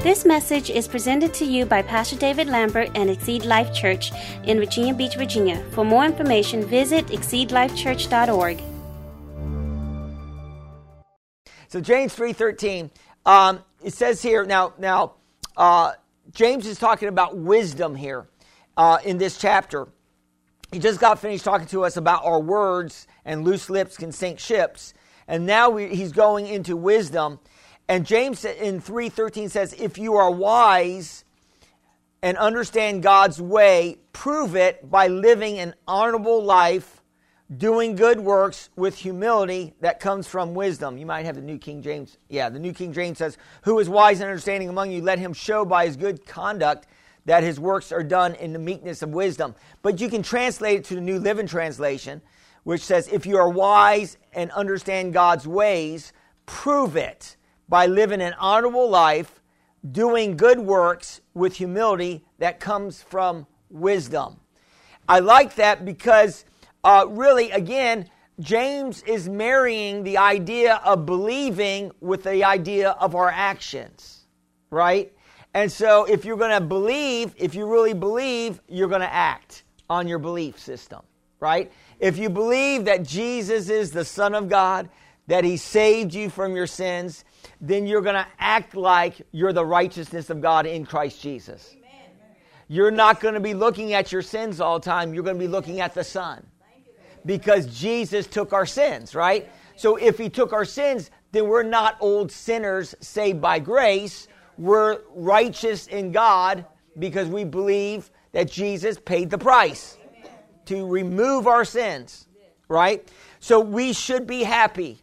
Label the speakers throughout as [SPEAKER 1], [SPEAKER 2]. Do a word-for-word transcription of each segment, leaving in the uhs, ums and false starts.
[SPEAKER 1] This message is presented to you by Pastor David Lambert and Exceed Life Church in Virginia Beach, Virginia. For more information, visit exceed life church dot org.
[SPEAKER 2] So James three thirteen, um, it says here, now, now uh, James is talking about wisdom here uh, in this chapter. He just got finished talking to us about our words and loose lips can sink ships. And now we, he's going into wisdom. And James in three thirteen says, if you are wise and understand God's way, prove it by living an honorable life, doing good works with humility that comes from wisdom. You might have the New King James. Yeah, the New King James says, who is wise and understanding among you? Let him show by his good conduct that his works are done in the meekness of wisdom. But you can translate it to the New Living Translation, which says, if you are wise and understand God's ways, prove it by living an honorable life, doing good works with humility that comes from wisdom. I like that because uh, really, again, James is marrying the idea of believing with the idea of our actions, right? And so if you're going to believe, if you really believe, you're going to act on your belief system, right? If you believe that Jesus is the Son of God, that he saved you from your sins, then you're going to act like you're the righteousness of God in Christ Jesus. Amen. You're not going to be looking at your sins all the time. You're going to be looking at the Son. Because Jesus took our sins, right? So if he took our sins, then we're not old sinners saved by grace. We're righteous in God because we believe that Jesus paid the price to remove our sins, right? So we should be happy.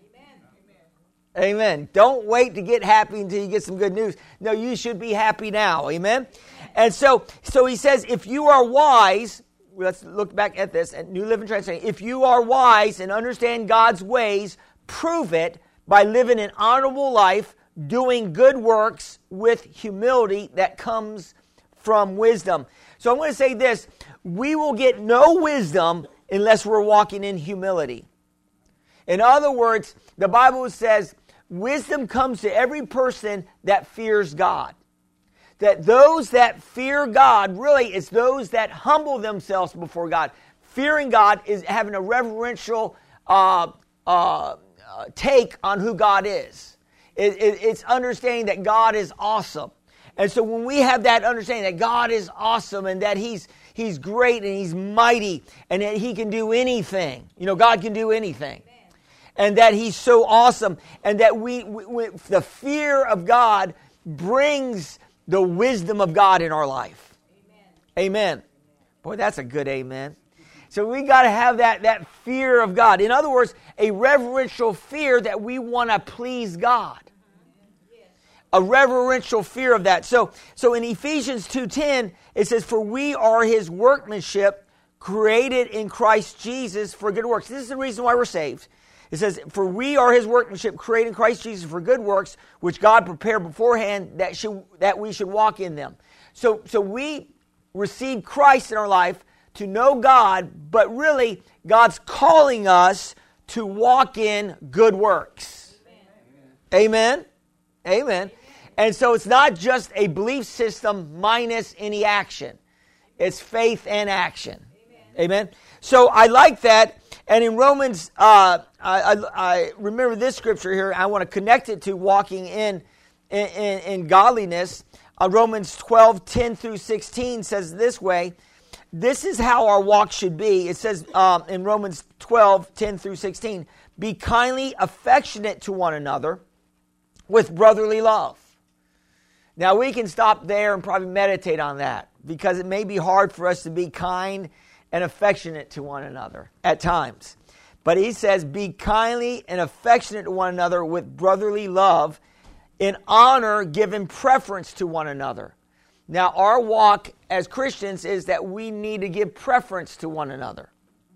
[SPEAKER 2] Amen. Don't wait to get happy until you get some good news. No, you should be happy now. Amen. And so, so he says, if you are wise, let's look back at this at New Living Translation. If you are wise and understand God's ways, prove it by living an honorable life, doing good works with humility that comes from wisdom. So I'm going to say this. We will get no wisdom unless we're walking in humility. In other words, the Bible says, wisdom comes to every person that fears God. That those that fear God, really, it's those that humble themselves before God. Fearing God is having a reverential uh, uh, uh, take on who God is. It, it, it's understanding that God is awesome. And so when we have that understanding that God is awesome and that He's He's great and He's mighty and that He can do anything. You know, God can do anything. And that He's so awesome, and that we, we, we, the fear of God brings the wisdom of God in our life. Amen. Amen. Boy, that's a good amen. So we got to have that, that fear of God. In other words, a reverential fear that we want to please God. A reverential fear of that. So, so in Ephesians two ten, it says, for we are His workmanship, created in Christ Jesus for good works. This is the reason why we're saved. It says, for we are His workmanship, created in Christ Jesus for good works, which God prepared beforehand that should, that we should walk in them. So, so we receive Christ in our life to know God, but really God's calling us to walk in good works. Amen. Amen. Amen. And so it's not just a belief system minus any action. It's faith and action. Amen. Amen. So I like that. And in Romans, uh, I, I, I remember this scripture here. I want to connect it to walking in in, in, in godliness. Uh, Romans twelve, ten through sixteen says this way. This is how our walk should be. It says um, in Romans twelve, ten through sixteen, be kindly affectionate to one another with brotherly love. Now we can stop there and probably meditate on that because it may be hard for us to be kind and affectionate to one another at times. But he says, be kindly and affectionate to one another with brotherly love, in honor, giving preference to one another. Now, our walk as Christians is that we need to give preference to one another.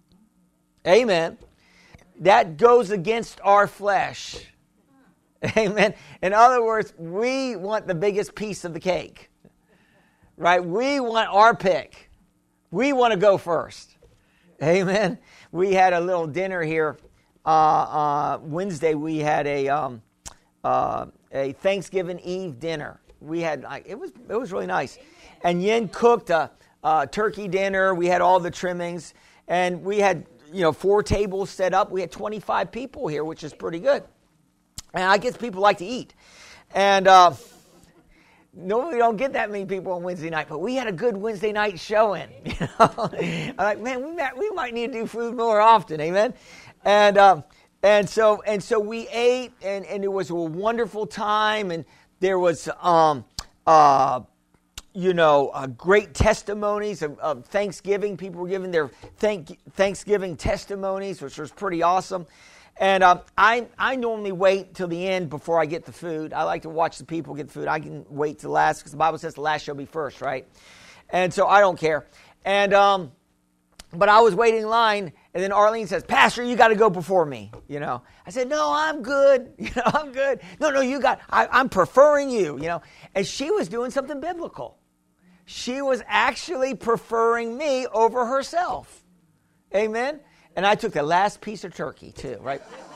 [SPEAKER 2] Amen. That goes against our flesh. Amen. In other words, we want the biggest piece of the cake. Right? We want our pick. We want to go first. Amen. We had a little dinner here. Uh, uh, Wednesday we had a um, uh, a Thanksgiving Eve dinner. we had, like, it was it was really nice. And Yin cooked a, a turkey dinner. We had all the trimmings. And we had, you know, four tables set up. We had twenty-five people here, which is pretty good. And I guess people like to eat. And uh, normally we don't get that many people on Wednesday night, but we had a good Wednesday night showing. You know? I'm like, man, we might, we might need to do food more often, amen? And um, and so and so we ate, and, and it was a wonderful time, and there was, um, uh, you know, uh, great testimonies of, of Thanksgiving. People were giving their thank, Thanksgiving testimonies, which was pretty awesome. And um, I I normally wait till the end before I get the food. I like to watch the people get the food. I can wait till last because the Bible says the last shall be first, right? And so I don't care. And um, but I was waiting in line, and then Arlene says, "Pastor, you got to go before me." You know, I said, "No, I'm good. You know, I'm good. No, no, you got. I, I'm preferring you. You know." And she was doing something biblical. She was actually preferring me over herself. Amen. And I took the last piece of turkey, too, right?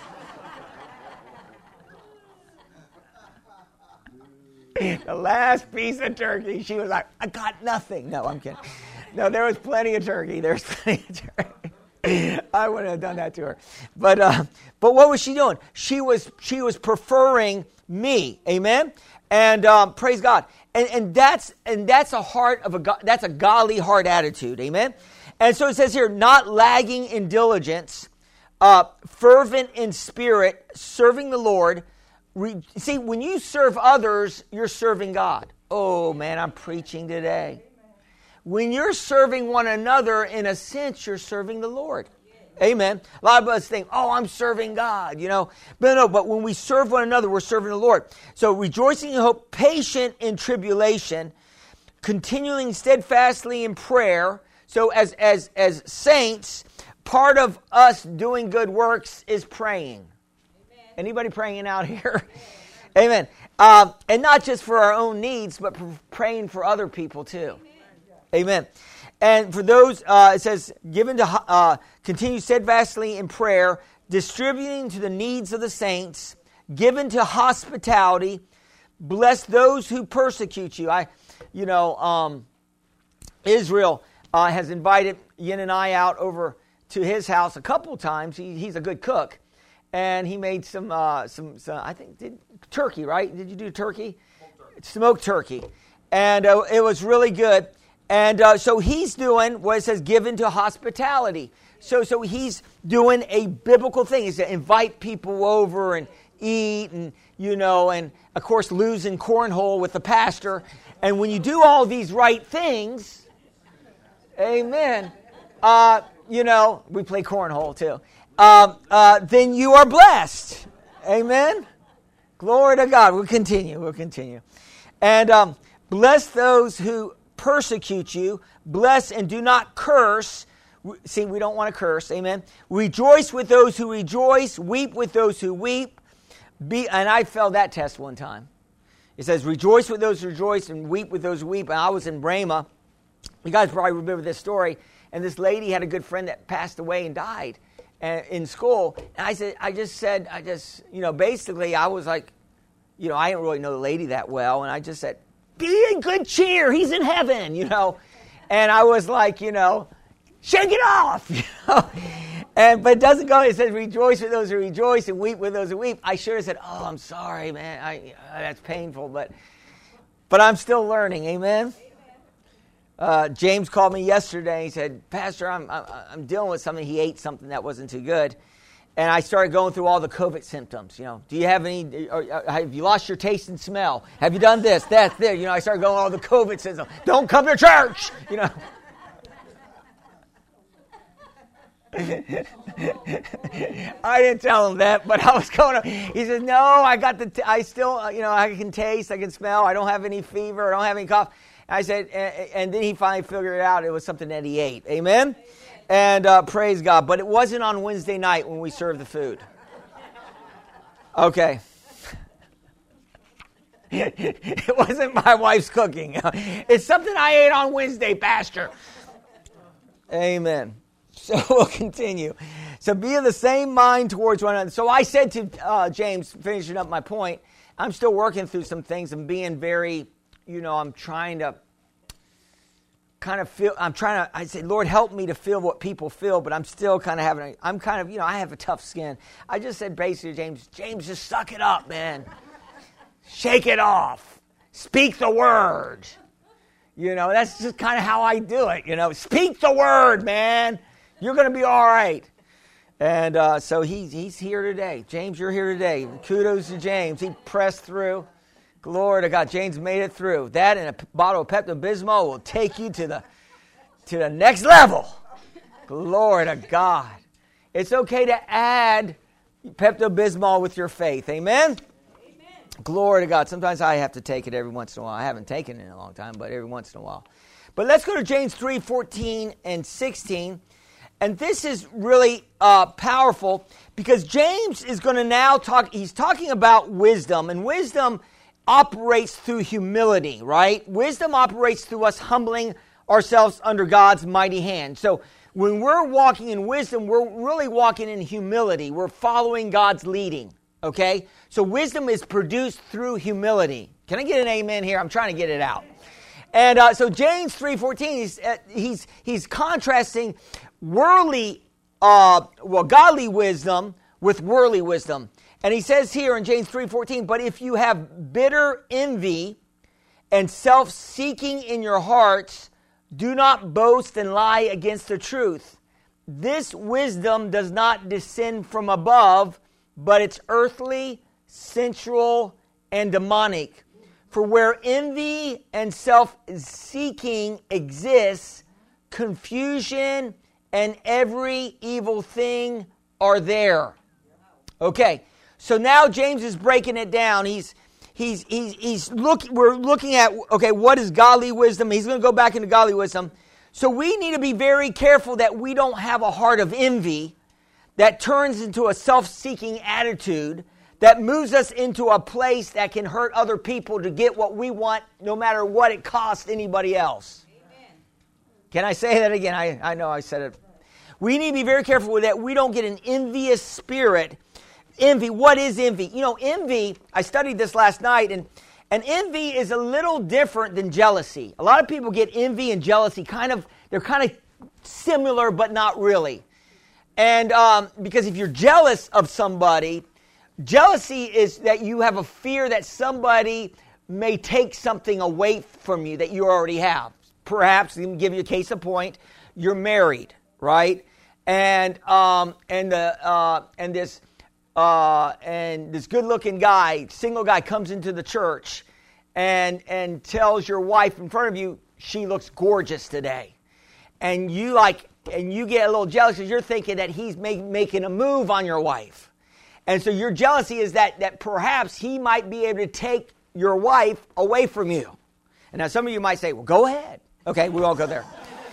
[SPEAKER 2] The last piece of turkey. She was like, I got nothing. No, I'm kidding. No, there was plenty of turkey. There was plenty of turkey. I wouldn't have done that to her. But uh, but what was she doing? She was she was preferring me. Amen? And um, praise God. And and that's and that's a heart of a that's a godly heart attitude. Amen? And so it says here, not lagging in diligence, uh, fervent in spirit, serving the Lord. Re- See, when you serve others, you're serving God. Oh, man, I'm preaching today. When you're serving one another, in a sense, you're serving the Lord. Amen. A lot of us think, oh, I'm serving God, you know. But no, but when we serve one another, we're serving the Lord. So rejoicing in hope, patient in tribulation, continuing steadfastly in prayer. So as as as saints, part of us doing good works is praying. Amen. Anybody praying out here? Amen. Uh, and not just for our own needs, but praying for other people too. Amen. Amen. And for those, uh, it says, given to uh, continue steadfastly in prayer, distributing to the needs of the saints, given to hospitality, bless those who persecute you. I, you know, um, Israel. Uh, has invited Yin and I out over to his house a couple times. He, he's a good cook, and he made some, uh, some, some, I think, did, turkey, right? Did you do turkey? Smoked turkey. Smoked turkey. And uh, it was really good. And uh, so he's doing what it says, given to hospitality. So, so he's doing a biblical thing. He's to invite people over and eat, and, you know, and, of course, losing cornhole with the pastor. And when you do all these right things... Amen. Uh, you know, we play cornhole too. Um, uh, then you are blessed. Amen. Glory to God. We'll continue. We'll continue. And um, bless those who persecute you. Bless and do not curse. See, we don't want to curse. Amen. Rejoice with those who rejoice. Weep with those who weep. Be, and I failed that test one time. It says, rejoice with those who rejoice and weep with those who weep. And I was in Brahma. You guys probably remember this story. And this lady had a good friend that passed away and died uh, in school. And I said, I just said, I just, you know, basically I was like, you know, I didn't really know the lady that well. And I just said, be in good cheer. He's in heaven, you know. And I was like, you know, shake it off, you know. And, but it doesn't go, it says, rejoice with those who rejoice and weep with those who weep. I should have said, oh, I'm sorry, man. I, uh, that's painful. But, but I'm still learning. Amen. Uh, James called me yesterday. He said, Pastor, I'm, I'm I'm dealing with something. He ate something that wasn't too good. And I started going through all the COVID symptoms. You know, do you have any, or, or, have you lost your taste and smell? Have you done this, that, there? You know, I started going all the COVID symptoms. Don't come to church, you know. I didn't tell him that, but I was going to, he said, no, I got the, t- I still, you know, I can taste, I can smell. I don't have any fever. I don't have any cough. I said, and then he finally figured it out. It was something that he ate. Amen? Amen. And uh, praise God. But it wasn't on Wednesday night when we served the food. Okay. It wasn't my wife's cooking. It's something I ate on Wednesday, Pastor. Amen. So we'll continue. So be of the same mind towards one another. So I said to uh, James, finishing up my point, I'm still working through some things and being very you know, I'm trying to kind of feel, I'm trying to, I say, Lord, help me to feel what people feel, but I'm still kind of having, a, I'm kind of, you know, I have a tough skin. I just said basically to James, James, just suck it up, man. Shake it off. Speak the word. You know, that's just kind of how I do it, you know. Speak the word, man. You're going to be all right. And uh, so he's, he's here today. James, you're here today. Kudos to James. He pressed through. Glory to God. James made it through. That and a p- bottle of Pepto-Bismol will take you to the to the next level. Glory to God. It's okay to add Pepto-Bismol with your faith. Amen? Glory to God. Sometimes I have to take it every once in a while. I haven't taken it in a long time, but every once in a while. But let's go to James three, fourteen and sixteen. And this is really uh, powerful because James is going to now talk, he's talking about wisdom. And wisdom operates through humility, right? Wisdom operates through us humbling ourselves under God's mighty hand. So when we're walking in wisdom, we're really walking in humility. We're following God's leading. Okay? So wisdom is produced through humility. Can I get an amen here? I'm trying to get it out. And uh, so James three fourteen, he's, uh, he's, he's contrasting worldly, uh, well, godly wisdom with worldly wisdom. And he says here in James three fourteen, but if you have bitter envy and self-seeking in your hearts, do not boast and lie against the truth. This wisdom does not descend from above, but it's earthly, sensual, and demonic. For where envy and self-seeking exists, confusion and every evil thing are there. Okay, so now James is breaking it down. He's he's he's he's look. We're looking at okay, what is godly wisdom? He's going to go back into godly wisdom. So we need to be very careful that we don't have a heart of envy that turns into a self-seeking attitude that moves us into a place that can hurt other people to get what we want, no matter what it costs anybody else. Amen. Can I say that again? I, I know I said it. We need to be very careful with that. We don't get an envious spirit. Envy, what is envy? You know, envy, I studied this last night, and, and envy is a little different than jealousy. A lot of people get envy and jealousy kind of, they're kind of similar, but not really. And um, because if you're jealous of somebody, jealousy is that you have a fear that somebody may take something away from you that you already have. Perhaps, let me give you a case in point, you're married, right? And um, and the uh, and this uh, and this good-looking guy, single guy, comes into the church and and tells your wife in front of you, she looks gorgeous today, and you like and you get a little jealous because you're thinking that he's make, making a move on your wife, and so your jealousy is that that perhaps he might be able to take your wife away from you. And now some of you might say, "Well, go ahead." Okay, we all go there.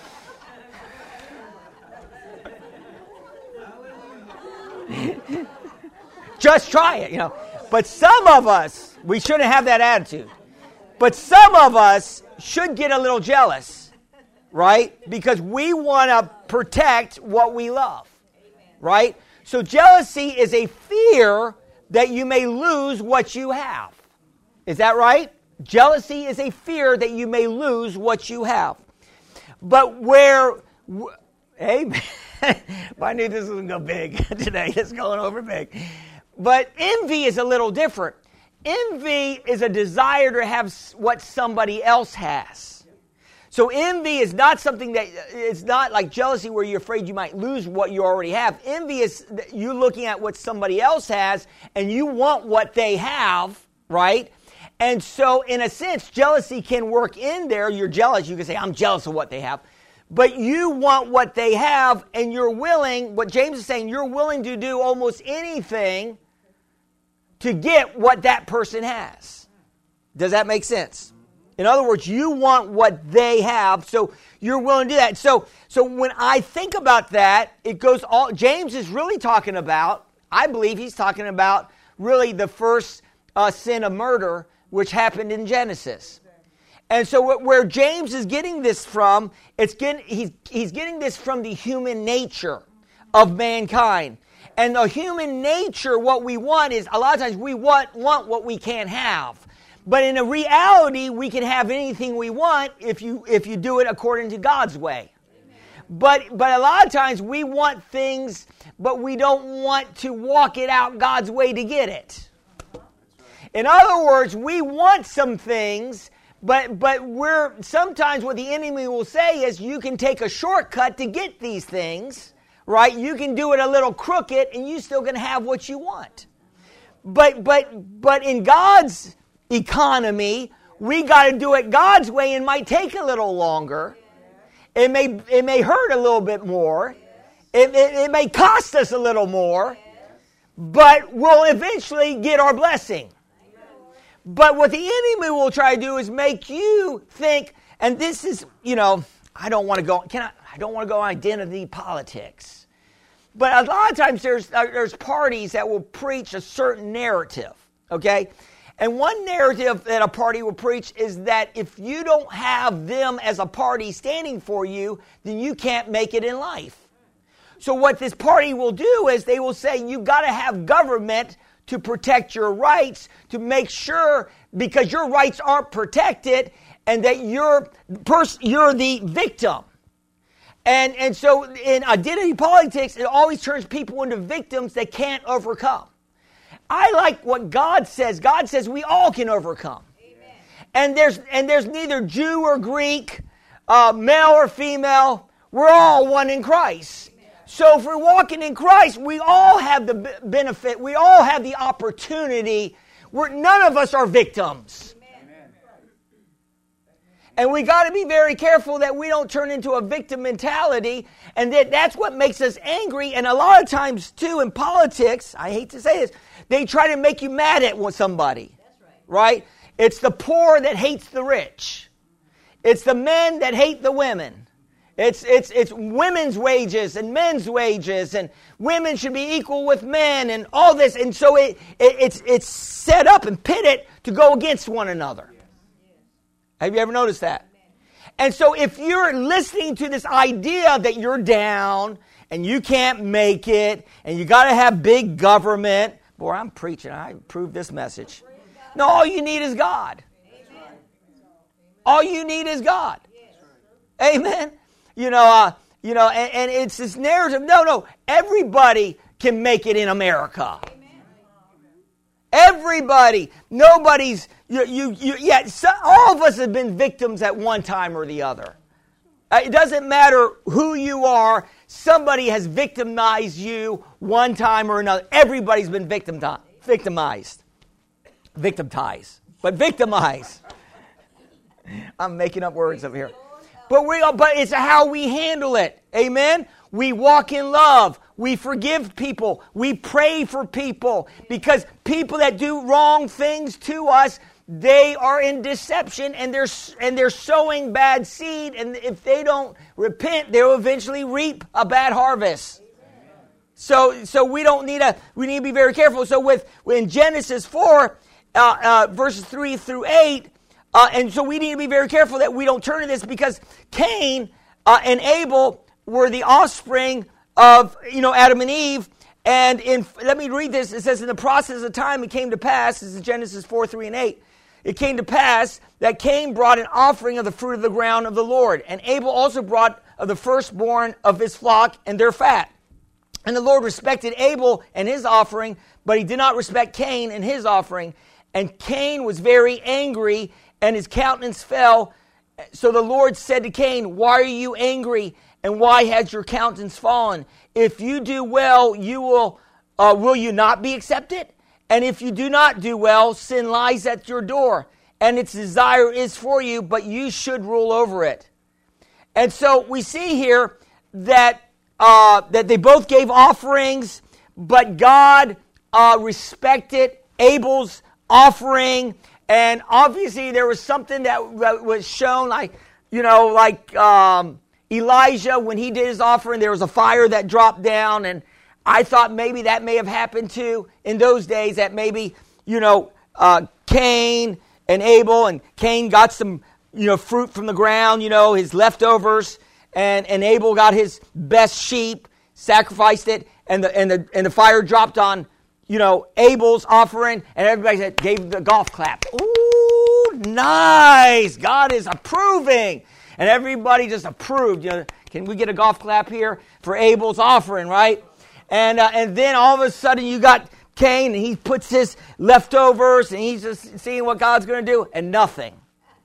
[SPEAKER 2] Just try it, you know. But some of us, we shouldn't have that attitude. But some of us should get a little jealous, right? Because we want to protect what we love, right? So jealousy is a fear that you may lose what you have. Is that right? Jealousy is a fear that you may lose what you have. But where, amen. I knew this was going to go big today. It's going over big. But envy is a little different. Envy is a desire to have what somebody else has. So envy is not something that, it's not like jealousy where you're afraid you might lose what you already have. Envy is you looking at what somebody else has and you want what they have, right? And so in a sense, jealousy can work in there. You're jealous. You can say, I'm jealous of what they have. But you want what they have, and you're willing, what James is saying, you're willing to do almost anything to get what that person has. Does that make sense? In other words, you want what they have, so you're willing to do that. So, so when I think about that, it goes all, James is really talking about, I believe he's talking about really the first uh, sin of murder, which happened in Genesis. And so where James is getting this from, it's getting, he's, he's getting this from the human nature of mankind. And the human nature, what we want is, a lot of times we want, want what we can't have. But in a reality, we can have anything we want if you if you do it according to God's way. But but a lot of times we want things, but we don't want to walk it out God's way to get it. In other words, we want some things, but but we're sometimes what the enemy will say is you can take a shortcut to get these things, right? You can do it a little crooked and you still can have what you want. But but but in God's economy, we got to do it God's way, and might take a little longer. It may it may hurt a little bit more. It, it, it may cost us a little more, but we'll eventually get our blessing. But what the enemy will try to do is make you think, and this is, you know, I don't want to go, can I, I don't want to go on identity politics. But a lot of times there's there's parties that will preach a certain narrative, okay? And one narrative that a party will preach is that if you don't have them as a party standing for you, then you can't make it in life. So what this party will do is they will say you've got to have government to protect your rights, to make sure, because your rights aren't protected, and that you're pers- you're the victim. And, and so in identity politics, it always turns people into victims they can't overcome. I like what God says. God says we all can overcome. Amen. And there's and there's neither Jew or Greek, uh, male or female. We're all one in Christ. Amen. So if we're walking in Christ, we all have the b- benefit. We all have the opportunity. We're, none of us are victims. Amen. And we got to be very careful that we don't turn into a victim mentality. And that that's what makes us angry. And a lot of times, too, in politics, I hate to say this, they try to make you mad at somebody, right. right? It's the poor that hates the rich. It's the men that hate the women. It's it's it's women's wages and men's wages, and women should be equal with men, and all this. And so it, it it's it's set up and pitted to go against one another. Yes. Have you ever noticed that? And so if you're listening to this idea that you're down and you can't make it, and you got to have big government. Boy, I'm preaching. I approve this message. No, all you need is God. Amen. All you need is God. Yes. Amen. You know, uh, you know, and, and it's this narrative. No, no, everybody can make it in America. Amen. Everybody. Nobody's. You, you, you. Yeah. So, all of us have been victims at one time or the other. Uh, it doesn't matter who you are. Somebody has victimized you one time or another. Everybody's been victimized. Victimized. Victimized. But victimized. I'm making up words up here. But we but it's how we handle it. Amen? We walk in love. We forgive people. We pray for people. Because people that do wrong things to us, they are in deception, and they're and they're sowing bad seed, and if they don't repent, they'll eventually reap a bad harvest. So, so we don't need a we need to be very careful. So, with in Genesis four, uh, uh, verses three through eight, uh, and so we need to be very careful that we don't turn to this, because Cain uh, and Abel were the offspring of you know Adam and Eve. And in let me read this. It says, in the process of time, it came to pass. This is Genesis four, three, and eight. It came to pass that Cain brought an offering of the fruit of the ground of the Lord. And Abel also brought of the firstborn of his flock and their fat. And the Lord respected Abel and his offering, but he did not respect Cain and his offering. And Cain was very angry, and his countenance fell. So the Lord said to Cain, why are you angry, and why has your countenance fallen? If you do well, you will uh, will you not be accepted? And if you do not do well, sin lies at your door, and its desire is for you, but you should rule over it. And so we see here that uh, that they both gave offerings, but God uh, respected Abel's offering, and obviously there was something that was shown, like you know, like um, Elijah when he did his offering, there was a fire that dropped down, and I thought maybe that may have happened too in those days, that maybe, you know, uh, Cain and Abel, and Cain got some, you know, fruit from the ground, you know, his leftovers, and, and Abel got his best sheep, sacrificed it, and the and the and the fire dropped on, you know, Abel's offering, and everybody said, gave the golf clap. Ooh, nice. God is approving. And everybody just approved. You know, can we get a golf clap here for Abel's offering, right? And uh, and then all of a sudden you got Cain, and he puts his leftovers, and he's just seeing what God's going to do, and nothing.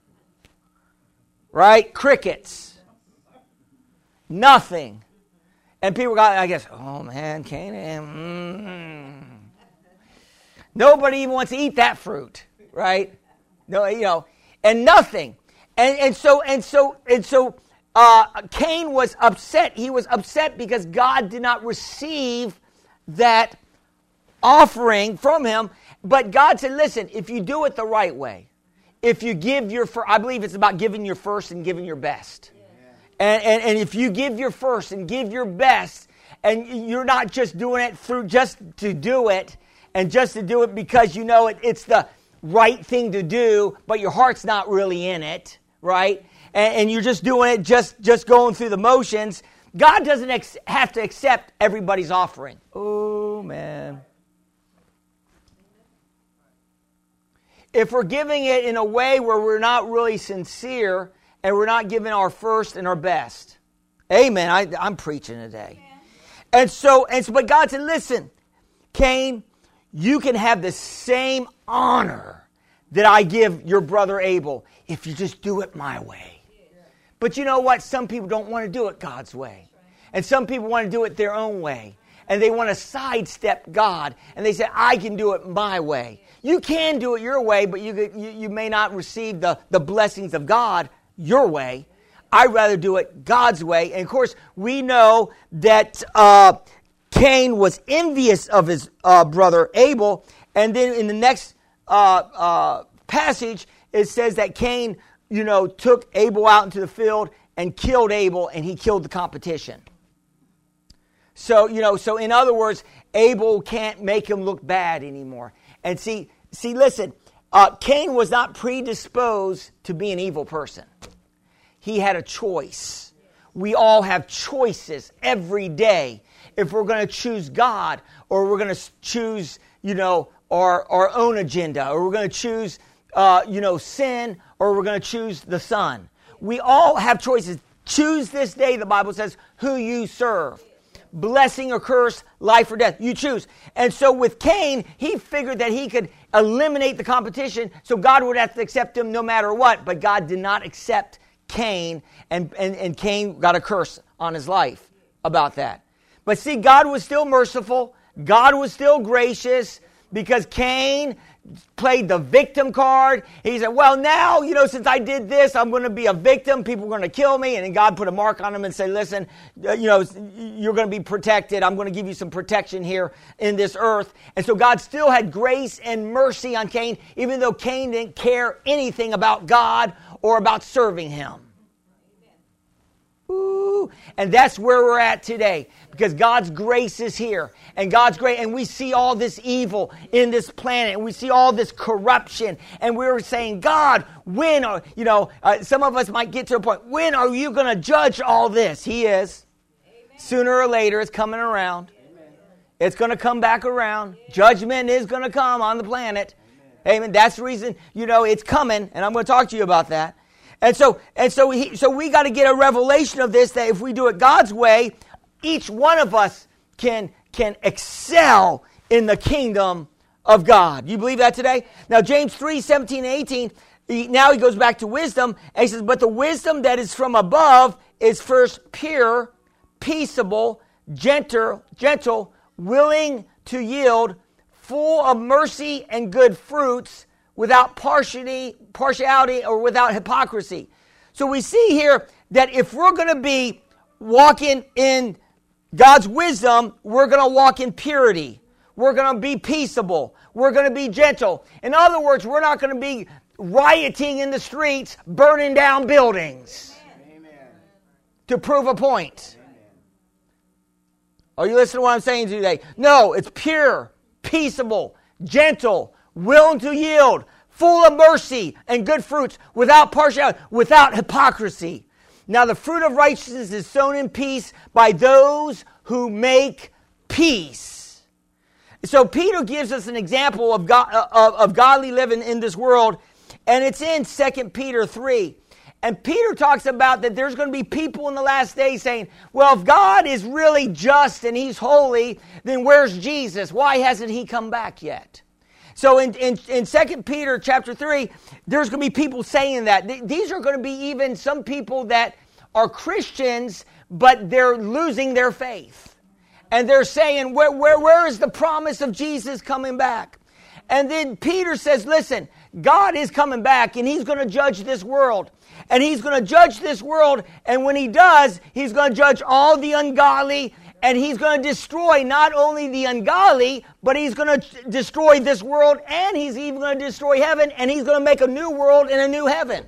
[SPEAKER 2] Right? Crickets. Nothing. And people got, I guess, oh man, Cain. Mm. Nobody even wants to eat that fruit, right? No, you know, and nothing. And and so and so and so uh, Cain was upset. He was upset because God did not receive that offering from him. But God said, listen, if you do it the right way, if you give your first, I believe it's about giving your first and giving your best. And, and and if you give your first and give your best, and you're not just doing it through just to do it, and just to do it because you know it, it's the right thing to do, but your heart's not really in it, right? And, and you're just doing it, just, just going through the motions. God doesn't ex- have to accept everybody's offering. Oh, man. If we're giving it in a way where we're not really sincere and we're not giving our first and our best. Amen. I, I'm preaching today. Yeah. And so, and so, but God said, listen, Cain, you can have the same honor that I give your brother Abel if you just do it my way. But you know what? Some people don't want to do it God's way. And some people want to do it their own way. And they want to sidestep God. And they say, I can do it my way. You can do it your way, but you you, you may not receive the, the blessings of God your way. I'd rather do it God's way. And of course, we know that uh, Cain was envious of his uh, brother Abel. And then in the next uh, uh, passage, it says that Cain, you know, took Abel out into the field and killed Abel, and he killed the competition. So, you know, so in other words, Abel can't make him look bad anymore. And see, see, listen, uh, Cain was not predisposed to be an evil person. He had a choice. We all have choices every day. If we're going to choose God, or we're going to choose, you know, our, our own agenda, or we're going to choose, uh, you know, sin, or we're going to choose the Son. We all have choices. Choose this day, the Bible says, who you serve. Blessing or curse, life or death. You choose. And so with Cain, he figured that he could eliminate the competition, so God would have to accept him no matter what. But God did not accept Cain, and, and, and Cain got a curse on his life about that. But see, God was still merciful. God was still gracious, because Cain played the victim card. He said, well, now, you know, since I did this, I'm going to be a victim. People are going to kill me. And then God put a mark on him and said, listen, uh, you know, you're going to be protected. I'm going to give you some protection here in this earth. And so God still had grace and mercy on Cain, even though Cain didn't care anything about God or about serving him. Ooh, and that's where we're at today, because God's grace is here, and God's grace, and we see all this evil in this planet, and we see all this corruption, and we're saying, God, when are, you know, uh, some of us might get to a point, when are you going to judge all this? He is. Amen. Sooner or later, it's coming around. Amen. It's going to come back around. Yeah. Judgment is going to come on the planet. Amen. Amen. That's the reason, you know, it's coming, and I'm going to talk to you about that. And so, and so, he, so we got to get a revelation of this, that if we do it God's way, each one of us can can excel in the kingdom of God. You believe that today? Now, James three, seventeen, and eighteen, he, now he goes back to wisdom, and he says, but the wisdom that is from above is first pure, peaceable, gentle, gentle, willing to yield, full of mercy and good fruits, without partiality, partiality or without hypocrisy. So we see here that if we're going to be walking in God's wisdom, we're going to walk in purity. We're going to be peaceable. We're going to be gentle. In other words, we're not going to be rioting in the streets, burning down buildings. Amen. To prove a point. Amen. Are you listening to what I'm saying today? No, it's pure, peaceable, gentle, willing to yield, full of mercy and good fruits, without partiality, without hypocrisy. Now the fruit of righteousness is sown in peace by those who make peace. So Peter gives us an example of, God, of, of godly living in this world, And it's in Second Peter three. And Peter talks about that there's going to be people in the last days saying, well, if God is really just and he's holy, then where's Jesus? Why hasn't he come back yet? So in, in, in Second Peter chapter three, there's going to be people saying that. These are going to be even some people that are Christians, but they're losing their faith. And they're saying, where, where, where is the promise of Jesus coming back? And then Peter says, listen, God is coming back and he's going to judge this world. And he's going to judge this world. And when he does, he's going to judge all the ungodly. And he's going to destroy not only the ungodly, but he's going to destroy this world. And he's even going to destroy heaven. And he's going to make a new world and a new heaven.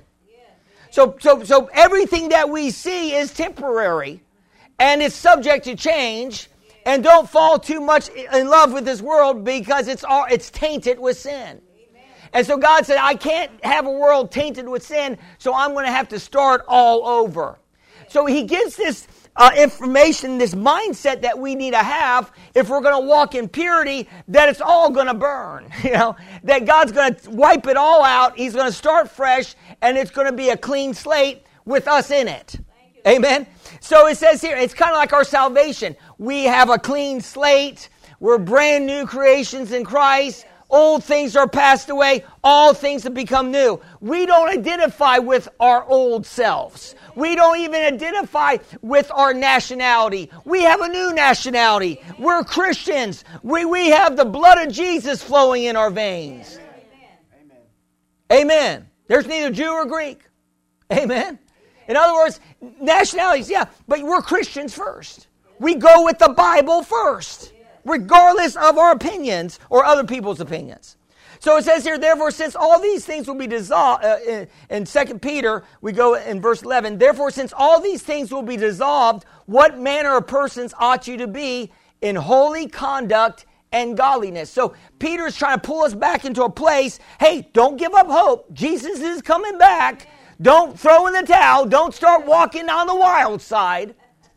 [SPEAKER 2] So, so, so everything that we see is temporary. And it's subject to change. And don't fall too much in love with this world because it's all, it's tainted with sin. And so God said, I can't have a world tainted with sin, so I'm going to have to start all over. So he gives this uh, information, this mindset that we need to have if we're going to walk in purity, that it's all going to burn. You know, that God's going to wipe it all out. He's going to start fresh, and it's going to be a clean slate with us in it. Amen. So it says here, it's kind of like our salvation. We have a clean slate. We're brand new creations in Christ. Old things are passed away. All things have become new. We don't identify with our old selves. We don't even identify with our nationality. We have a new nationality. We're Christians. We, we have the blood of Jesus flowing in our veins. Amen. Amen. There's neither Jew or Greek. Amen. In other words, nationalities, yeah, but we're Christians first. We go with the Bible first, regardless of our opinions or other people's opinions. So it says here, therefore, since all these things will be dissolved, uh, in, in Second Peter, we go in verse eleven, therefore, since all these things will be dissolved, what manner of persons ought you to be in holy conduct and godliness? So Peter is trying to pull us back into a place, hey, don't give up hope. Jesus is coming back. Don't throw in the towel. Don't start walking on the wild side.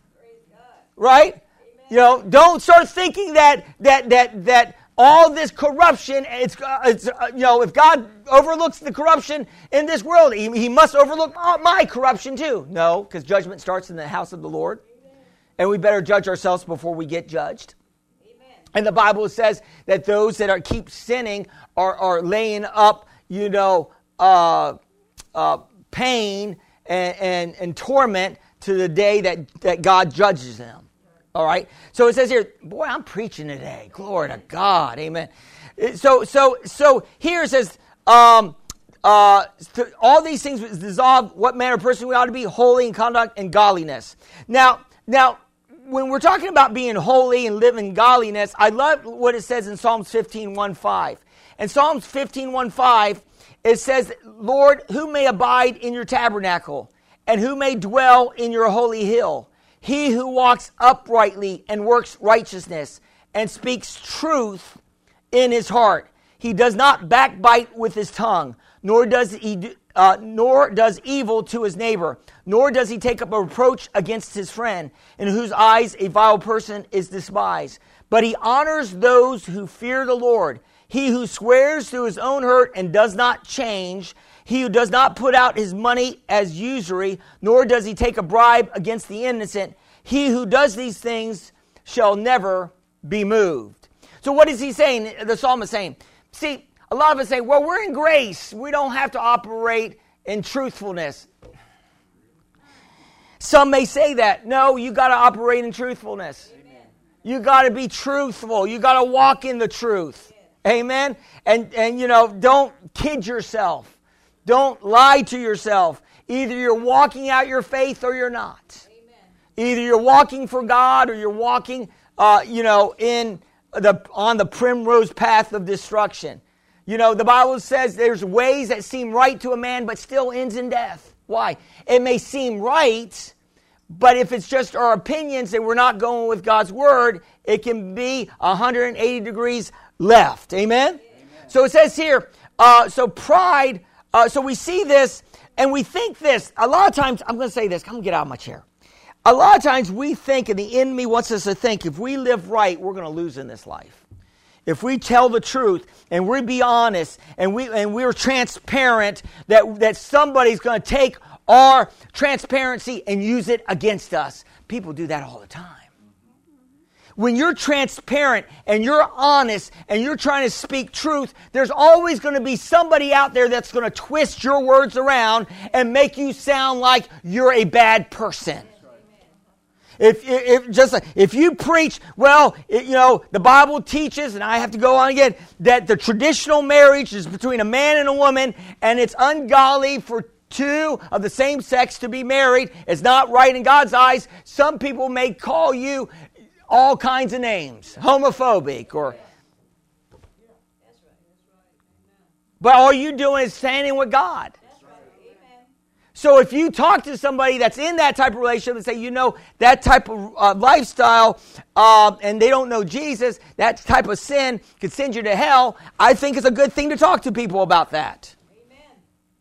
[SPEAKER 2] Right? You know, don't start thinking that that that that all this corruption, it's, uh, it's uh, you know, if God overlooks the corruption in this world, he, he must overlook my corruption too. No, because judgment starts in the house of the Lord. Amen. And we better judge ourselves before we get judged. Amen. And the Bible says that those that are keep sinning are, are laying up, you know, uh, uh, pain and, and, and torment to the day that, that God judges them. All right. So it says here, boy, I'm preaching today. Glory to God. Amen. So, so, so here it says, um, uh, all these things dissolve what manner of person we ought to be, holy in conduct and godliness. Now, now, when we're talking about being holy and living godliness, I love what it says in Psalms fifteen, one, five. In Psalms fifteen, one, five, it says, Lord, who may abide in your tabernacle and who may dwell in your holy hill? He who walks uprightly and works righteousness and speaks truth in his heart. He does not backbite with his tongue, nor does he uh, nor does evil to his neighbor, nor does he take up a reproach against his friend, in whose eyes a vile person is despised. But he honors those who fear the Lord. He who swears to his own hurt and does not change, he who does not put out his money as usury, nor does he take a bribe against the innocent, he who does these things shall never be moved. So what is he saying? The psalmist is saying, see, a lot of us say, well, we're in grace. We don't have to operate in truthfulness. Some may say that. No, you got to operate in truthfulness. Amen. You got to be truthful. You got to walk in the truth. Amen. And, and, you know, don't kid yourself. Don't lie to yourself. Either you're walking out your faith or you're not. Amen. Either you're walking for God or you're walking, uh, you know, in the on the primrose path of destruction. You know, the Bible says there's ways that seem right to a man, but still ends in death. Why? It may seem right, but if it's just our opinions and we're not going with God's word, it can be one hundred eighty degrees left. Amen? Amen. So it says here, uh, so pride. Uh, so we see this and we think this. A lot of times, I'm going to say this. Come get out of my chair. A lot of times we think, and the enemy wants us to think, if we live right, we're going to lose in this life. if we tell the truth and we be honest and we and we're transparent, that, that somebody's going to take our transparency and use it against us. People do that all the time. When you're transparent and you're honest and you're trying to speak truth, there's always going to be somebody out there that's going to twist your words around and make you sound like you're a bad person. If, if just like, if you preach, well, it, you know, the Bible teaches, and I have to go on again, that the traditional marriage is between a man and a woman, and it's ungodly for two of the same sex to be married. It's not right in God's eyes. Some people may call you all kinds of names, homophobic, or. But all you're doing is standing with God. So if you talk to somebody that's in that type of relationship and say, you know, that type of uh, lifestyle, uh, and they don't know Jesus, that type of sin could send you to hell, I think it's a good thing to talk to people about that. Amen.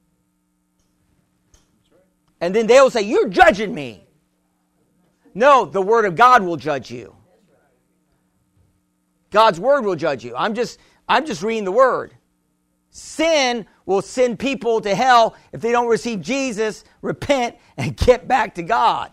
[SPEAKER 2] And then they'll say, you're judging me. No, the Word of God will judge you. God's Word will judge you. I'm just, I'm just reading the Word. Sin will send people to hell if they don't receive Jesus, repent, and get back to God.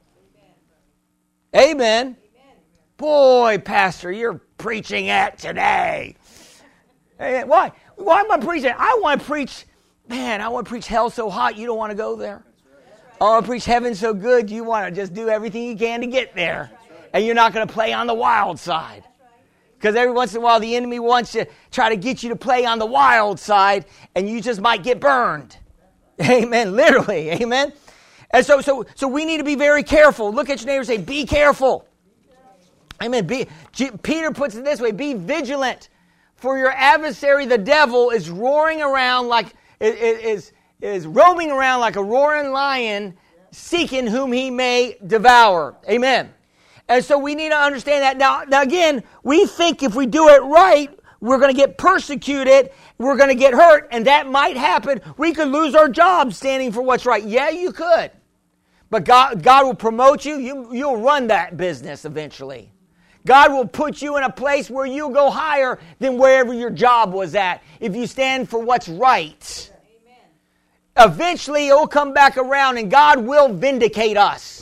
[SPEAKER 2] Amen. Amen. Boy, Pastor, you're preaching it today. Hey, why? Why am I preaching? I want to preach, man, I want to preach hell so hot you don't want to go there. I want to preach heaven so good you want to just do everything you can to get there. And you're not going to play on the wild side. Because every once in a while the enemy wants to try to get you to play on the wild side, and you just might get burned. Amen. Literally. Amen. And so so so we need to be very careful. Look at your neighbor and say, be careful. Amen. Be, G, Peter puts it this way, be vigilant. For your adversary, the devil, is roaring around like is, is roaming around like a roaring lion, seeking whom he may devour. Amen. And so we need to understand that. Now, now again, we think if we do it right, we're going to get persecuted, we're going to get hurt, and that might happen. We could lose our job standing for what's right. Yeah, you could. But God, God will promote you. you. You'll run that business eventually. God will put you in a place where you'll go higher than wherever your job was at if you stand for what's right. Amen. Eventually, it'll come back around, and God will vindicate us.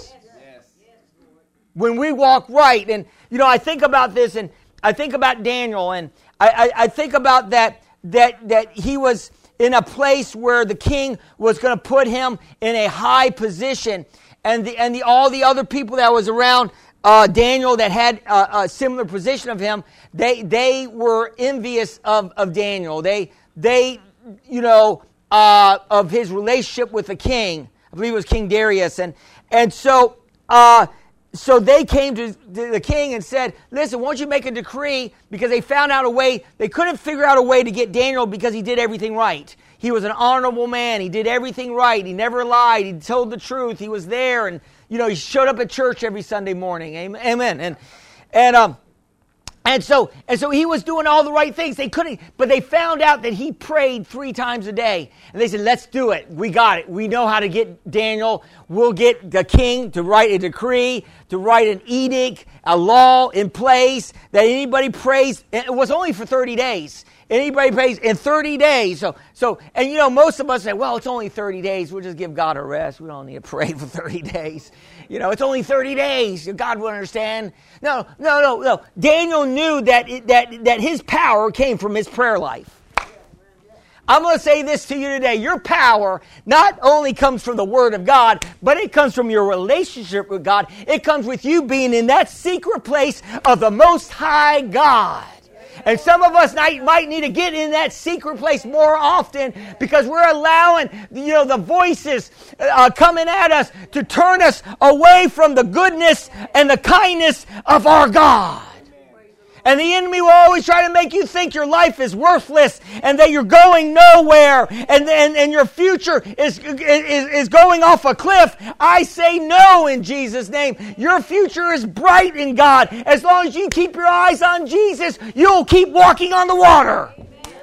[SPEAKER 2] When we walk right. And, you know, I think about this, and I think about Daniel, and I, I, I think about that, that, that he was in a place where the king was going to put him in a high position. And the, and the, all the other people that was around uh, Daniel that had a, a similar position of him, they, they were envious of, of Daniel. They, they, you know, uh, of his relationship with the king. I believe it was King Darius. And, and so, uh, So they came to the king and said, listen, why don't you make a decree, because they found out a way, they couldn't figure out a way to get Daniel because he did everything right. He was an honorable man. He did everything right. He never lied. He told the truth. He was there, and, you know, he showed up at church every Sunday morning. Amen. And, and, um, And so, and so he was doing all the right things. They couldn't, but they found out that he prayed three times a day. And they said, let's do it. We got it. We know how to get Daniel. We'll get the king to write a decree, to write an edict, a law in place that anybody prays. It was only for thirty days. Anybody prays in thirty days. So, so, and you know, most of us say, well, it's only thirty days. We'll just give God a rest. We don't need to pray for thirty days. You know, it's only thirty days. God will understand. No, no, no, no. Daniel knew that it, that that his power came from his prayer life. I'm going to say this to you today. Your power not only comes from the Word of God, but it comes from your relationship with God. It comes with you being in that secret place of the Most High God. And some of us might need to get in that secret place more often, because we're allowing, you know, the voices uh, coming at us to turn us away from the goodness and the kindness of our God. And the enemy will always try to make you think your life is worthless and that you're going nowhere and, and, and your future is, is, is going off a cliff. I say no in Jesus' name. Your future is bright in God. As long as you keep your eyes on Jesus, you'll keep walking on the water.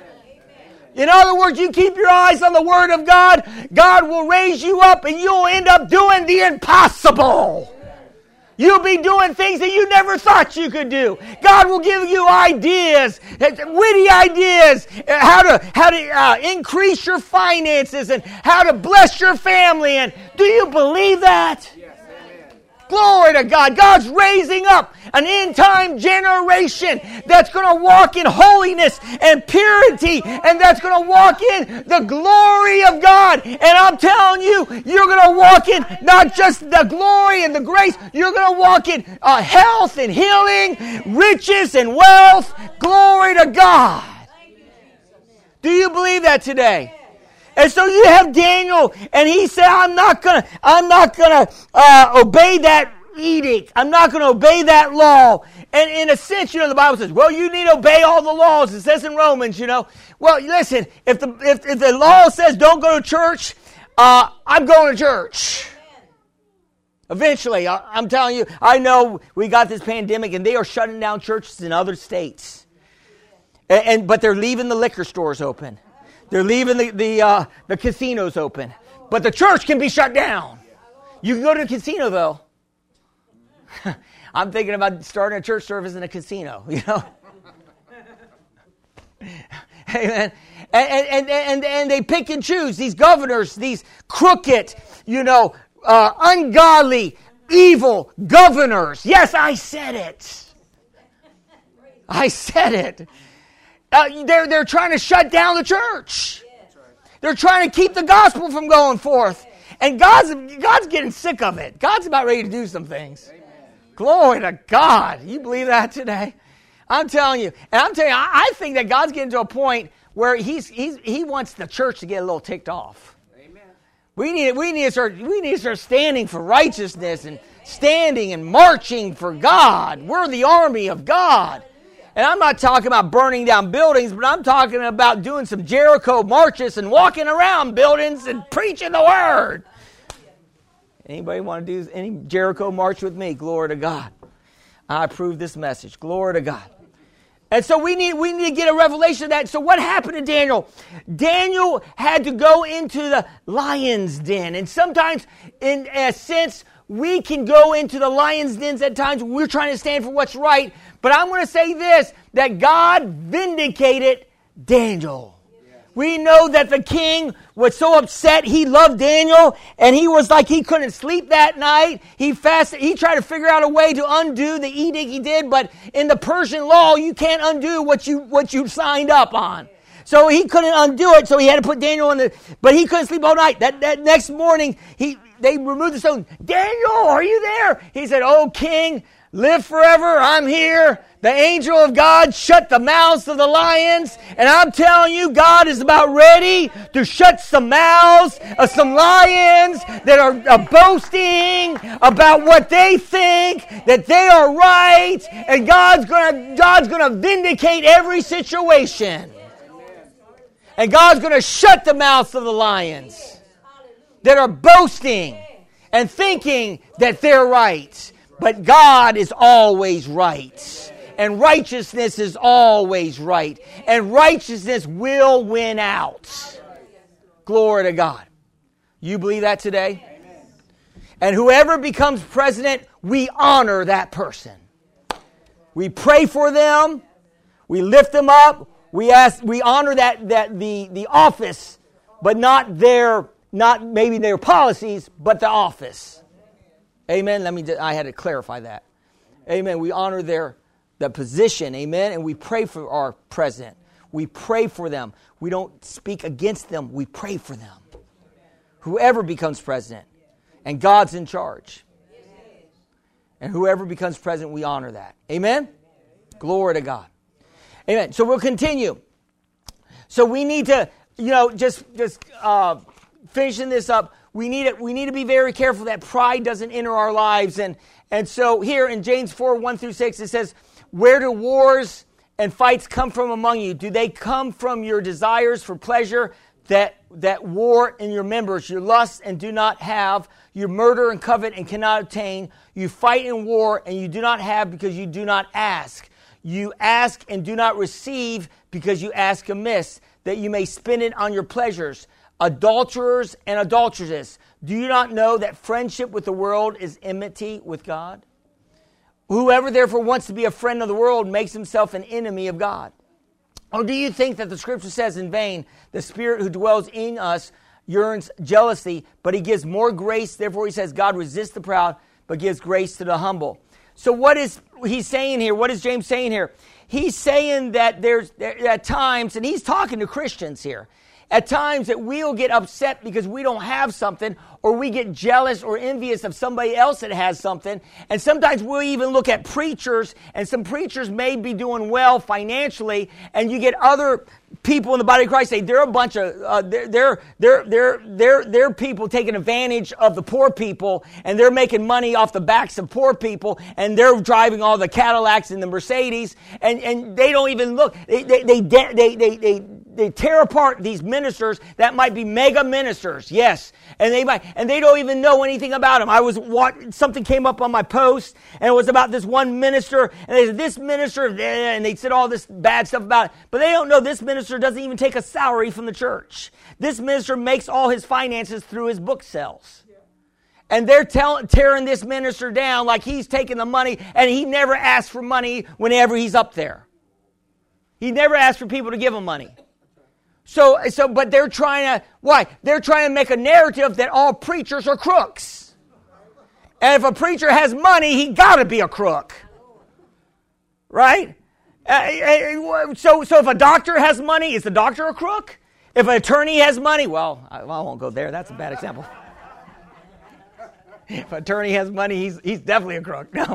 [SPEAKER 2] In other words, you keep your eyes on the Word of God, God will raise you up and you'll end up doing the impossible. You'll be doing things that you never thought you could do. God will give you ideas, witty ideas, how to how to uh, increase your finances and how to bless your family. And do you believe that? Yes, amen. Glory to God. God's raising up an end-time generation that's going to walk in holiness and purity, and that's going to walk in the glory of God. And I'm telling you, you're going to walk in not just the glory and the grace, you're going to walk in uh, health and healing, riches and wealth. Glory to God. Do you believe that today? And so you have Daniel, and he said, I'm not going to I'm not going to uh, obey that edict. I'm not going to obey that law. And in a sense, you know, the Bible says, well, you need to obey all the laws. It says in Romans, you know. Well, listen, if the if, if the law says don't go to church, uh, I'm going to church. Eventually, I, I'm telling you, I know we got this pandemic, and they are shutting down churches in other states. And, and but they're leaving the liquor stores open. They're leaving the the, uh, the casinos open. But the church can be shut down. You can go to the casino, though. I'm thinking about starting a church service in a casino, you know. Amen. And, and, and, and they pick and choose these governors, these crooked, you know, uh, ungodly, evil governors. Yes, I said it. I said it. Uh, they're, they're trying to shut down the church. They're trying to keep the gospel from going forth. And God's, God's getting sick of it. God's about ready to do some things. Glory to God. You believe that today? I'm telling you. And I'm telling you, I, I think that God's getting to a point where he's, he's he wants the church to get a little ticked off. Amen. We need we need to start we need to start standing for righteousness and standing and marching for God. We're the army of God. And I'm not talking about burning down buildings, but I'm talking about doing some Jericho marches and walking around buildings and preaching the word. Anybody want to do any Jericho march with me? Glory to God. I approve this message. Glory to God. And so we need we need to get a revelation of that. So what happened to Daniel? Daniel had to go into the lion's den. And sometimes, in a sense, we can go into the lion's dens at times when we're trying to stand for what's right. But I'm going to say this, that God vindicated Daniel. We know that the king was so upset. He loved Daniel, and he was like he couldn't sleep that night. He fasted. He tried to figure out a way to undo the edict he did, but in the Persian law, you can't undo what you what you signed up on. So he couldn't undo it. So he had to put Daniel in the. But he couldn't sleep all night. That that next morning, he they removed the stone. Daniel, are you there? He said, "Oh, king, live forever. I'm here." The angel of God shut the mouths of the lions. And I'm telling you, God is about ready to shut some mouths of some lions that are uh, boasting about what they think, that they are right. And God's going to God's going to vindicate every situation. And God's going to shut the mouths of the lions that are boasting and thinking that they're right. But God is always right. And righteousness is always right. And righteousness will win out. Glory to God. You believe that today? Amen. And whoever becomes president, we honor that person. We pray for them. We lift them up. We ask, we honor that, that the, the office, but not their, not maybe their policies, but the office. Amen. Let me, I had to clarify that. Amen. We honor their the position, amen, and we pray for our president. We pray for them. We don't speak against them. We pray for them. Whoever becomes president, and God's in charge. And whoever becomes president, we honor that. Amen? Glory to God. Amen. So we'll continue. So we need to, you know, just just uh, finishing this up. We need it. We need to be very careful that pride doesn't enter our lives. And and so here in James four one through six, it says, "Where do wars and fights come from among you? Do they come from your desires for pleasure that that war in your members? You lust and do not have. You murder and covet and cannot obtain. You fight in war and you do not have because you do not ask. You ask and do not receive because you ask amiss, that you may spend it on your pleasures. Adulterers and adulteresses, do you not know that friendship with the world is enmity with God?" Whoever therefore wants to be a friend of the world makes himself an enemy of God. Or do you think that the scripture says in vain, the Spirit who dwells in us yearns jealousy, but he gives more grace. Therefore he says, God resists the proud, but gives grace to the humble. So what is he saying here? What is James saying here? He's saying that there's there, at times, and he's talking to Christians here, at times that we'll get upset because we don't have something, or we get jealous or envious of somebody else that has something. And sometimes we'll even look at preachers, and some preachers may be doing well financially, and you get other people in the body of Christ say they're a bunch of uh, they're they're they're they're they're they're people taking advantage of the poor people, and they're making money off the backs of poor people, and they're driving all the Cadillacs and the Mercedes, and and they don't even look. They they they they they they, they tear apart these ministers that might be mega ministers, yes, and they might and they don't even know anything about them. I was what something came up on my post, and it was about this one minister, and they said this minister, and they said all this bad stuff about it, but they don't know this minister doesn't even take a salary from the church. This minister makes all his finances through his book sales. And they're tell, tearing this minister down like he's taking the money, and he never asks for money whenever he's up there. He never asks for people to give him money. So, so, but they're trying to, why? They're trying to make a narrative that all preachers are crooks. And if a preacher has money, he got to be a crook. Right? Uh, so, so if a doctor has money, is the doctor a crook? If an attorney has money, well, I, well, I won't go there. That's a bad example. If an attorney has money, he's he's definitely a crook. No.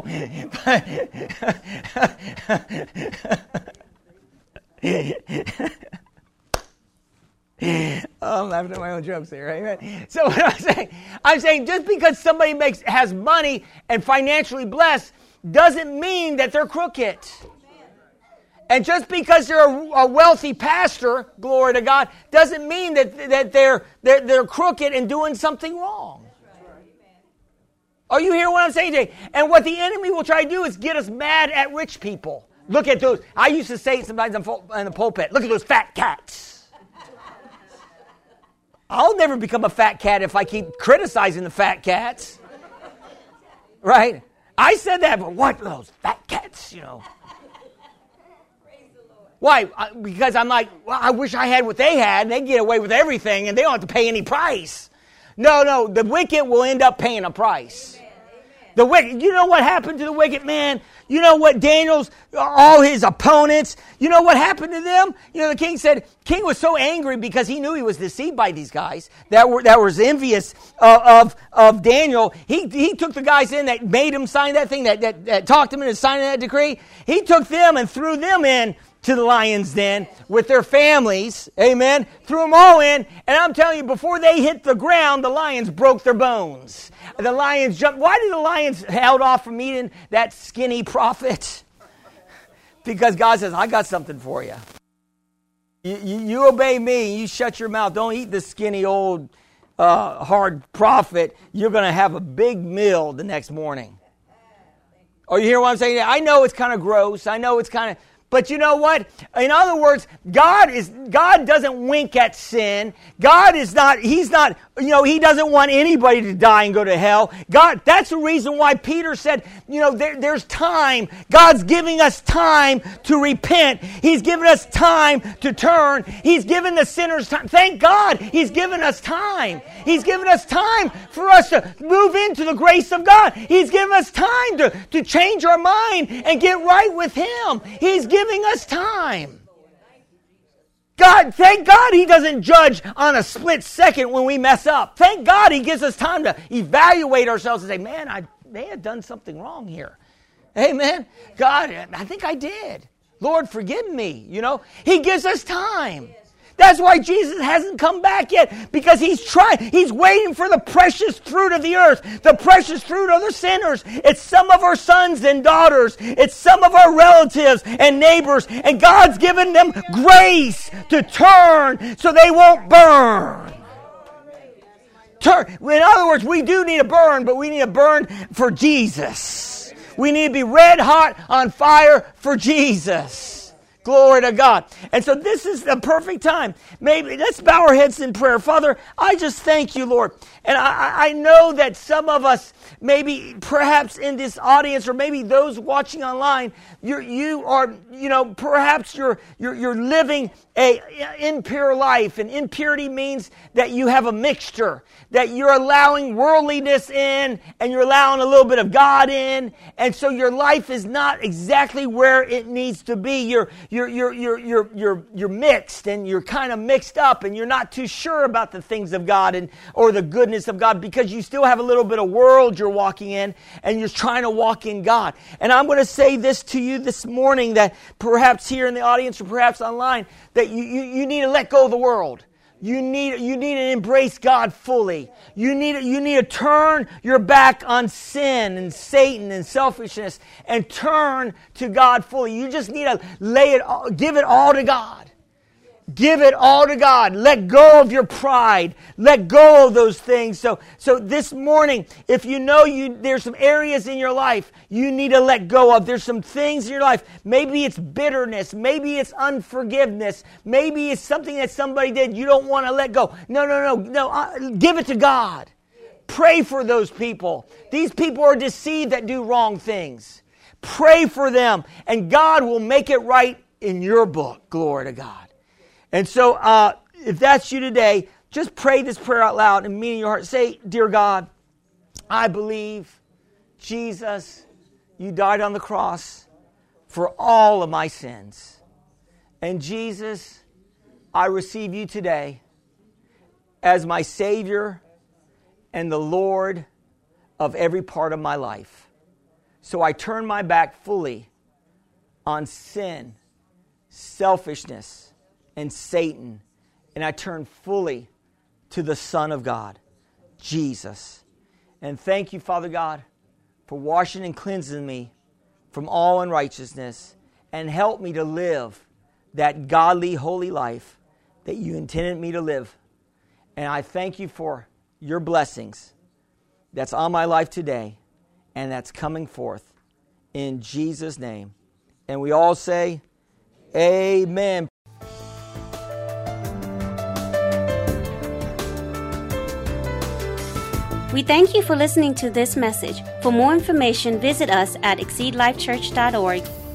[SPEAKER 2] Oh, I'm laughing at my own jokes here, right? So what I'm saying, I'm saying just because somebody makes has money and financially blessed doesn't mean that they're crooked. And just because they're a, a wealthy pastor, glory to God, doesn't mean that, that they're, they're, they're crooked and doing something wrong. Are you hearing what I'm saying today? And what the enemy will try to do is get us mad at rich people. Look at those. I used to say sometimes in the pulpit, look at those fat cats. I'll never become a fat cat if I keep criticizing the fat cats. Right? I said that, but what? Those fat cats, you know. Why? Because I'm like, well, I wish I had what they had, and they get away with everything, and they don't have to pay any price. No, no, the wicked will end up paying a price. Amen. The wicked, you know what happened to the wicked man? You know what Daniel's, all his opponents, you know what happened to them? You know, the king said, king was so angry because he knew he was deceived by these guys that were that was envious of of, of Daniel. He he took the guys in that made him sign that thing, that, that, that talked him into signing that decree. He took them and threw them in to the lion's den with their families, amen, threw them all in, and I'm telling you, before they hit the ground, the lions broke their bones. The lions jumped. Why did the lions held off from eating that skinny prophet? Because God says, I got something for you. You, you, you obey me, you shut your mouth, don't eat this skinny old uh, hard prophet. You're going to have a big meal the next morning. Oh, you hear what I'm saying? I know it's kind of gross. I know it's kind of... But you know what? In other words, God is God doesn't wink at sin. God is not, he's not, you know, he doesn't want anybody to die and go to hell. God, that's the reason why Peter said, you know, there, there's time. God's giving us time to repent. He's given us time to turn. He's given the sinners time. Thank God he's given us time. He's given us time for us to move into the grace of God. He's given us time to, to change our mind and get right with him. He's giving us time. God, thank God he doesn't judge on a split second when we mess up. Thank God he gives us time to evaluate ourselves and say, man, I may have done something wrong here. Amen. God, I think I did. Lord, forgive me. You know, he gives us time. That's why Jesus hasn't come back yet, because he's trying. He's waiting for the precious fruit of the earth, the precious fruit of the sinners. It's some of our sons and daughters. It's some of our relatives and neighbors. And God's given them grace to turn so they won't burn. Turn. In other words, we do need a burn, but we need a burn for Jesus. We need to be red hot on fire for Jesus. Glory to God. And so this is the perfect time. Maybe let's bow our heads in prayer. Father, I just thank you, Lord. And I, I know that some of us, maybe perhaps in this audience, or maybe those watching online, you're, you are, you know, perhaps you're, you're, you're living a impure life. And impurity means that you have a mixture, that you're allowing worldliness in and you're allowing a little bit of God in. And so your life is not exactly where it needs to be. You're, you're, you're, you're, you're, you're, you're mixed, and you're kind of mixed up, and you're not too sure about the things of God and or the goodness of God, because you still have a little bit of world you're walking in, and you're trying to walk in God. And I'm going to say this to you this morning, that perhaps here in the audience or perhaps online, that you, you, you need to let go of the world. You need, you need to embrace God fully. You need, you need to turn your back on sin and Satan and selfishness and turn to God fully. You just need to lay it, all, give it all to God. Give it all to God. Let go of your pride. Let go of those things. So, so this morning, if you know you there's some areas in your life you need to let go of. There's some things in your life. Maybe it's bitterness. Maybe it's unforgiveness. Maybe it's something that somebody did you don't want to let go. No, no, no, no. Uh, give it to God. Pray for those people. These people are deceived that do wrong things. Pray for them, and God will make it right in your book. Glory to God. And so, uh, if that's you today, just pray this prayer out loud and mean in your heart. Say, "Dear God, I believe, Jesus, you died on the cross for all of my sins. And Jesus, I receive you today as my Savior and the Lord of every part of my life. So I turn my back fully on sin, selfishness, and Satan, and I turn fully to the Son of God, Jesus. And thank you, Father God, for washing and cleansing me from all unrighteousness, and help me to live that godly, holy life that you intended me to live. And I thank you for your blessings that's on my life today and that's coming forth in Jesus' name. And we all say, amen.
[SPEAKER 1] We thank you for listening to this message. For more information, visit us at exceed life church dot org.